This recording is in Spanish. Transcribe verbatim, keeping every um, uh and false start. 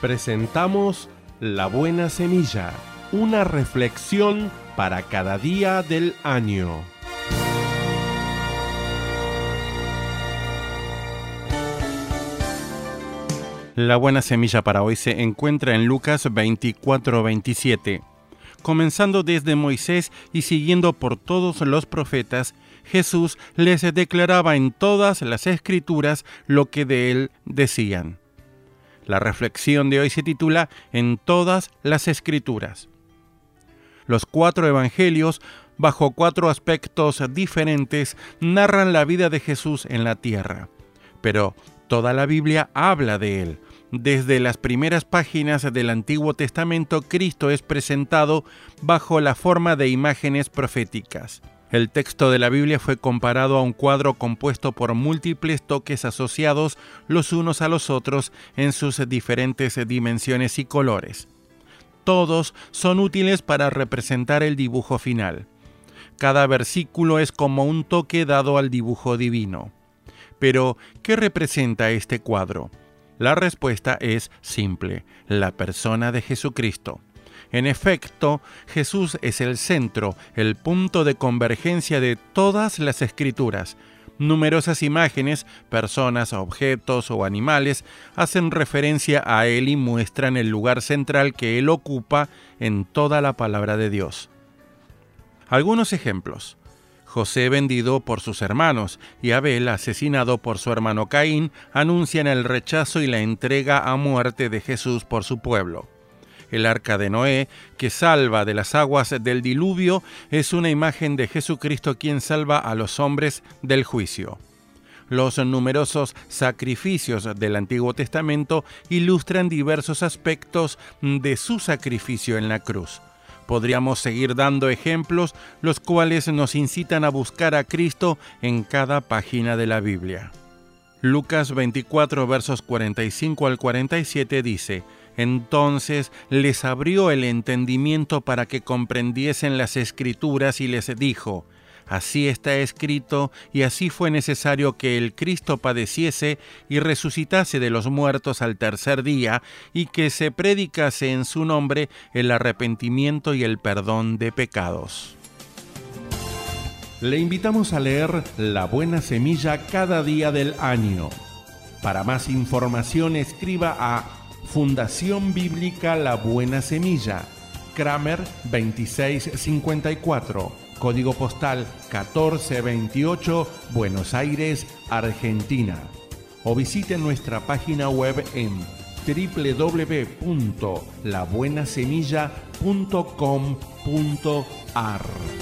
Presentamos La Buena Semilla, una reflexión para cada día del año. La buena semilla para hoy se encuentra en Lucas veinticuatro veintisiete. Comenzando desde Moisés y siguiendo por todos los profetas, Jesús les declaraba en todas las Escrituras lo que de él decían. La reflexión de hoy se titula En todas las Escrituras. Los cuatro evangelios, bajo cuatro aspectos diferentes, narran la vida de Jesús en la tierra. Pero toda la Biblia habla de él. Desde las primeras páginas del Antiguo Testamento, Cristo es presentado bajo la forma de imágenes proféticas. El texto de la Biblia fue comparado a un cuadro compuesto por múltiples toques asociados los unos a los otros en sus diferentes dimensiones y colores. Todos son útiles para representar el dibujo final. Cada versículo es como un toque dado al dibujo divino. Pero, ¿qué representa este cuadro? La respuesta es simple: la persona de Jesucristo. En efecto, Jesús es el centro, el punto de convergencia de todas las Escrituras. Numerosas imágenes, personas, objetos o animales hacen referencia a Él y muestran el lugar central que Él ocupa en toda la palabra de Dios. Algunos ejemplos. José, vendido por sus hermanos, y Abel, asesinado por su hermano Caín, anuncian el rechazo y la entrega a muerte de Jesús por su pueblo. El arca de Noé, que salva de las aguas del diluvio, es una imagen de Jesucristo quien salva a los hombres del juicio. Los numerosos sacrificios del Antiguo Testamento ilustran diversos aspectos de su sacrificio en la cruz. Podríamos seguir dando ejemplos, los cuales nos incitan a buscar a Cristo en cada página de la Biblia. Lucas veinticuatro, versos cuarenta y cinco al cuarenta y siete dice: Entonces les abrió el entendimiento para que comprendiesen las Escrituras y les dijo: Así está escrito, y así fue necesario que el Cristo padeciese y resucitase de los muertos al tercer día, y que se predicase en su nombre el arrepentimiento y el perdón de pecados. Le invitamos a leer La Buena Semilla cada día del año. Para más información, escriba a Fundación Bíblica La Buena Semilla, Kramer veintiséis cincuenta y cuatro, Código Postal catorce veintiocho, Buenos Aires, Argentina. O visite nuestra página web en doble u doble u doble u punto la buena semilla punto com punto a r.